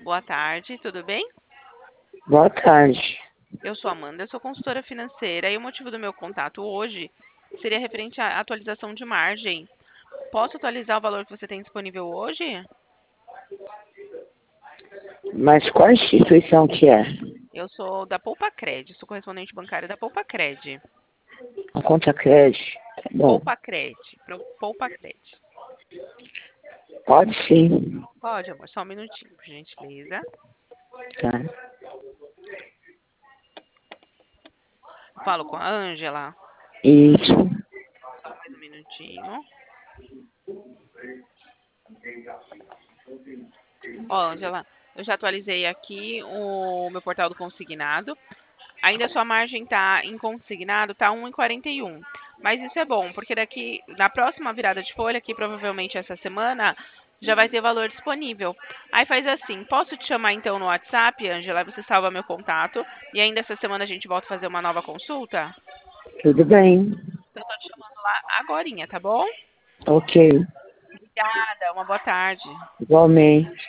boa tarde, tudo bem? Boa tarde. Eu sou Amanda, eu sou consultora financeira e o motivo do meu contato hoje seria referente à atualização de margem. Posso atualizar o valor que você tem disponível hoje? Mas qual instituição que é? Eu sou da Poupacred, sou correspondente bancária da Poupacred. A conta crédito? Tá bom. Poupacred. Pode sim. Pode, amor, só um minutinho, por gentileza. Tá. Falo com a Ângela. Isso. Só mais um minutinho. Ó, Ângela, eu já atualizei aqui o meu portal do consignado. Ainda a sua margem está em consignado, está 1,41. Mas isso é bom, porque daqui na próxima virada de folha, que provavelmente essa semana, já vai ter valor disponível. Aí faz assim, posso te chamar então no WhatsApp, Ângela, você salva meu contato e ainda essa semana a gente volta a fazer uma nova consulta? Tudo bem. Então tô te chamando lá agorinha, tá bom? Ok. Obrigada, uma boa tarde. Igualmente.